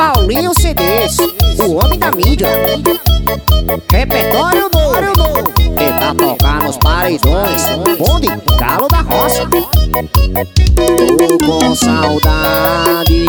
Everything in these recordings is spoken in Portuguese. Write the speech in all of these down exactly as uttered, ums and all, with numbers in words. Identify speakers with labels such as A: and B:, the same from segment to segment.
A: Paulinho C Ds, o homem da mídia. Repertório novo, e pra tocar nos paredões. Onde? Galo da Roça. Tô com saudade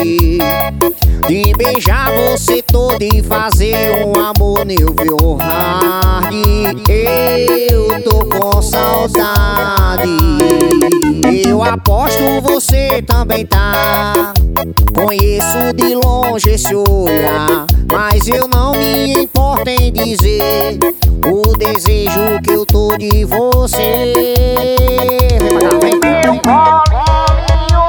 A: de beijar você todo e fazer um amor nível hard. Eu tô com saudade, eu aposto você também tá. Conheço de longe esse olhar, mas eu não me importo em dizer o desejo que eu tô de você. Vem pra cá, vem. Meu colinho,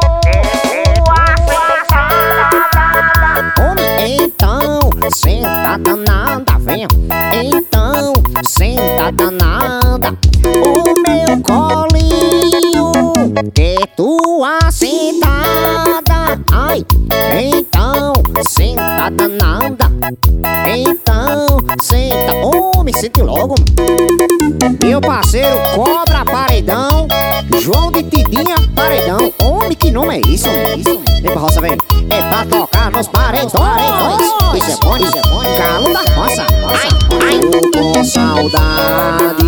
A: homem, então, senta danada, vem. Então, senta danada. O meu colinho é tua sentada. Ai, então, senta danada. Então, senta. Oh, me sente logo. Meu parceiro Cobra Paredão, João de Tidinha Paredão. Homem, que nome é isso? Vem pra roça, vem. É pra tocar nos paredões. Isso é bom, isso é bom. Galo da Roça. Ai, ai. Tô com saudade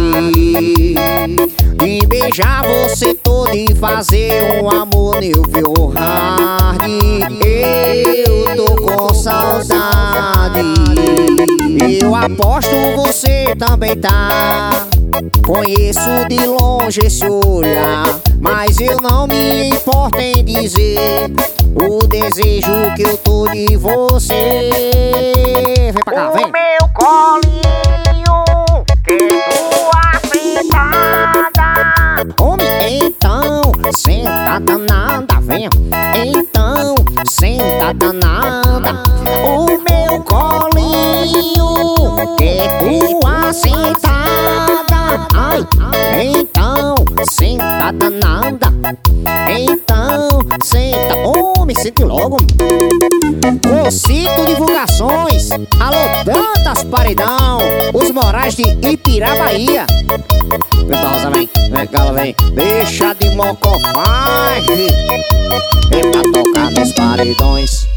A: de beijar você todo e fazer um amor nível hard. Eu tô com saudade, eu aposto você também tá. Conheço de longe esse olhar, mas eu não me importo em dizer o desejo que eu tô de você. Vem pra cá, vem.
B: O meu colinho que tua sentada.
A: Homem, então, senta danada, vem. Então, senta danada. O meu colinho que tua sentada. Ai, então, senta danada. Então, senta. Oh, me sente logo. Cocito Divulgações, alô Dantas Paredão, os Morais de Ipirá, Bahia. Vem pra roça, vem, vem galo, vem. Deixa de mocofagem, vem pra tocar nos paredões.